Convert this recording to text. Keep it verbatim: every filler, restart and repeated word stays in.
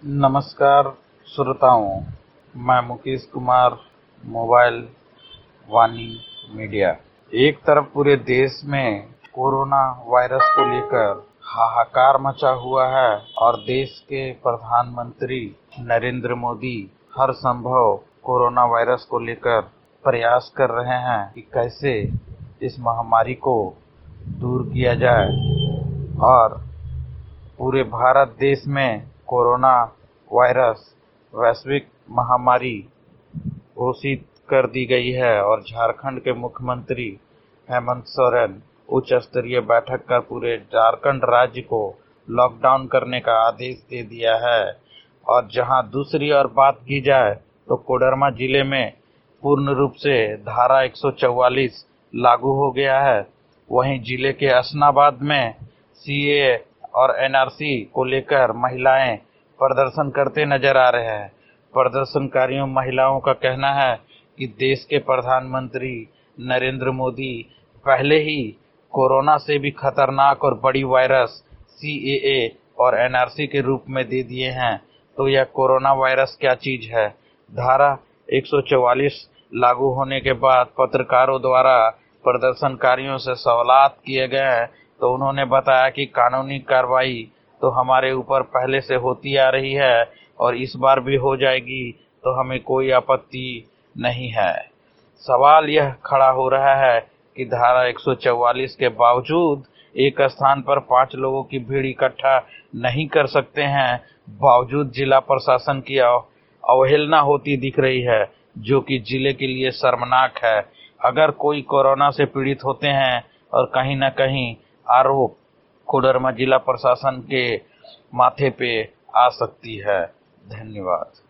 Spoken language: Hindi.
नमस्कार श्रोताओं, मैं मुकेश कुमार, मोबाइल वाणी मीडिया। एक तरफ पूरे देश में कोरोना वायरस को लेकर हाहाकार मचा हुआ है और देश के प्रधानमंत्री नरेंद्र मोदी हर संभव कोरोना वायरस को लेकर प्रयास कर रहे हैं कि कैसे इस महामारी को दूर किया जाए। और पूरे भारत देश में कोरोना वायरस वैश्विक महामारी घोषित कर दी गई है और झारखंड के मुख्यमंत्री हेमंत सोरेन उच्च स्तरीय बैठक कर पूरे झारखंड राज्य को लॉकडाउन करने का आदेश दे दिया है। और जहां दूसरी ओर बात की जाए तो कोडरमा जिले में पूर्ण रूप से धारा एक सौ चौवालीस लागू हो गया है। वहीं जिले के असनाबाद में सीएए और एनआरसी को लेकर महिलाएं प्रदर्शन करते नजर आ रहे हैं। प्रदर्शनकारियों महिलाओं का कहना है कि देश के प्रधानमंत्री नरेंद्र मोदी पहले ही कोरोना से भी खतरनाक और बड़ी वायरस सीएए और एनआरसी के रूप में दे दिए हैं, तो यह कोरोना वायरस क्या चीज है। धारा एक सौ चौवालीस लागू होने के बाद पत्रकारों द्वारा प्रदर्शनकारियों से सवालात किए गए हैं, तो उन्होंने बताया कि कानूनी कार्रवाई तो हमारे ऊपर पहले से होती आ रही है और इस बार भी हो जाएगी, तो हमें कोई आपत्ति नहीं है। सवाल यह खड़ा हो रहा है कि धारा एक सौ चौवालीस के बावजूद एक स्थान पर पांच लोगों की भीड़ इकट्ठा नहीं कर सकते हैं, बावजूद जिला प्रशासन की अवहेलना होती दिख रही है, जो कि जिले के लिए शर्मनाक है। अगर कोई कोरोना से पीड़ित होते हैं और कहीं न कहीं आरोप कोडरमा जिला प्रशासन के माथे पे आ सकती है। धन्यवाद।